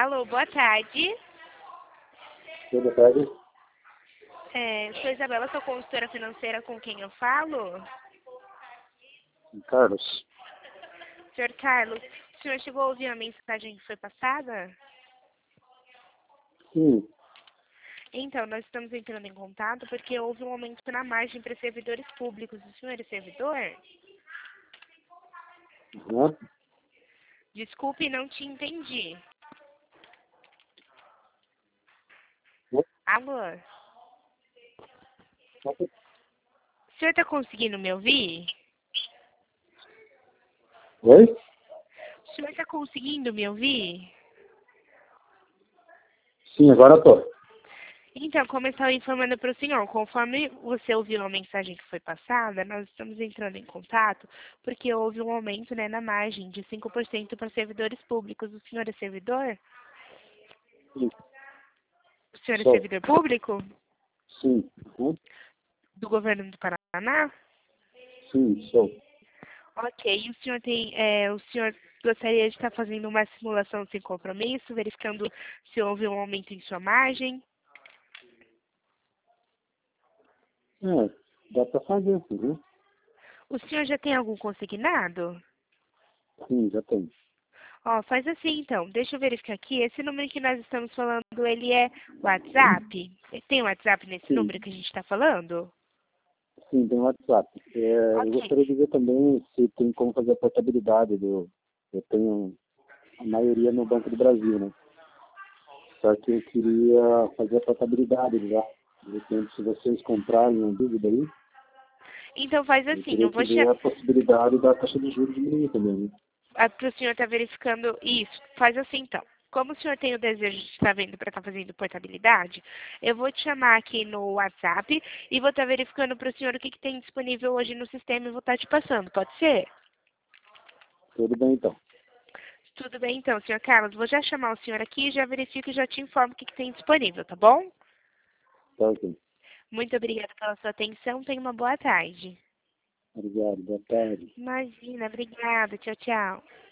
Alô, boa tarde. Boa tarde. Sou Isabela, sou consultora financeira, com quem eu falo? Carlos. Senhor Carlos, o senhor chegou a ouvir a mensagem que foi passada? Sim. Então, nós estamos entrando em contato porque houve um aumento na margem para servidores públicos. O senhor é servidor? Uhum. Desculpe, não te entendi. Oi? Alô? O senhor está conseguindo me ouvir? Oi? O senhor está conseguindo me ouvir? Sim, agora tô. Então, como eu estava informando para o senhor, conforme você ouviu a mensagem que foi passada, nós estamos entrando em contato porque houve um aumento, né, na margem de 5% para servidores públicos. O senhor é servidor? Sim. O senhor é Sou. servidor público? Sim. Uhum. Do governo do Paraná? Sim, sou. Ok. E o senhor gostaria de estar fazendo uma simulação sem compromisso, verificando se houve um aumento em sua margem? Dá pra fazer, uhum. O senhor já tem algum consignado? Sim, já tem. Ó, faz assim então, deixa eu verificar aqui, esse número que nós estamos falando, ele é WhatsApp? Tem WhatsApp nesse Sim, número que a gente está falando? sim, tem WhatsApp. Eu Ok. gostaria de ver também se tem como fazer a portabilidade do. Eu tenho a maioria no Banco do Brasil, né? Só que eu queria fazer a portabilidade já. De repente, se vocês comprarem uma dúvida aí, Então faz eu assim, teria eu que vou ver chamar a possibilidade da taxa de juros diminuir também, né? para o senhor estar verificando isso. Faz assim então. Como o senhor tem o desejo de estar vendo para estar fazendo portabilidade, eu vou te chamar aqui no WhatsApp e vou estar verificando para o senhor o que tem disponível hoje no sistema e vou estar te passando, pode ser? Tudo bem, então. Tudo bem então, senhor Carlos. Vou já chamar o senhor aqui e já verifico e já te informo o que tem disponível, tá bom? Tá ok. Muito obrigada pela sua atenção. Tenha uma boa tarde. Obrigado. Boa tarde. Imagina, obrigada. Tchau, tchau.